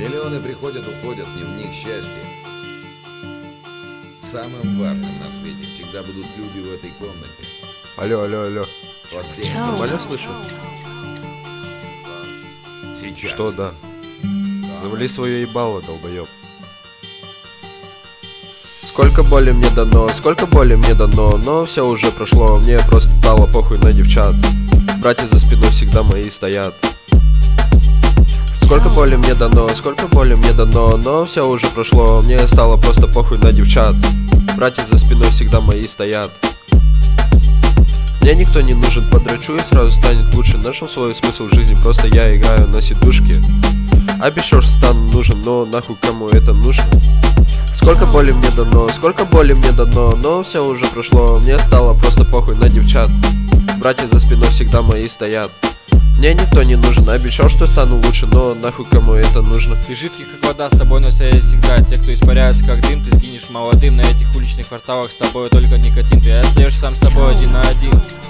Миллионы приходят, уходят, не в них счастье. Самым важным на свете всегда будут люди в этой комнате. Алло. Вот здесь. Нормально слышу? Сейчас. Что, да? Завали свое ебало, долбоёб. Сколько боли мне дано, но все уже прошло. Мне просто стало похуй на девчат. Братья за спиной всегда мои стоят. Сколько боли мне дано, но все уже прошло. Мне стало просто похуй на девчат. Братья за спиной всегда мои стоят. Мне никто не нужен, подрачу и сразу станет лучше. Нашел свой смысл в жизни, просто я играю на сидушке. Обещал, что стану нужен, но нахуй кому это нужно? Сколько боли мне дано, но все уже прошло. Мне стало просто похуй на девчат. Братья за спиной всегда мои стоят. Мне никто не нужен, обещал, что стану лучше, но нахуй кому это нужно? Ты жидкий как вода, с тобой нося есть всегда. Те, кто испаряется как дым, ты сгинешь молодым. На этих уличных кварталах с тобой только никотин. Ты остаешься сам с собой один на один.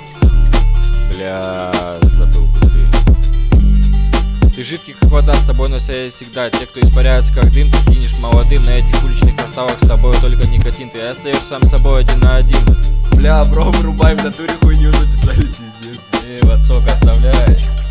Бля, забыл бы ты. Ты жидкий как вода, с тобой нося есть всегда. Те, кто испаряется как дым, ты сгинешь молодым. На этих уличных кварталах с тобой только никотин. Ты остаешься сам с собой один на один. Бля, бро, вырубаем в натуре хуйню записали, пиздец. В отсок оставляешь.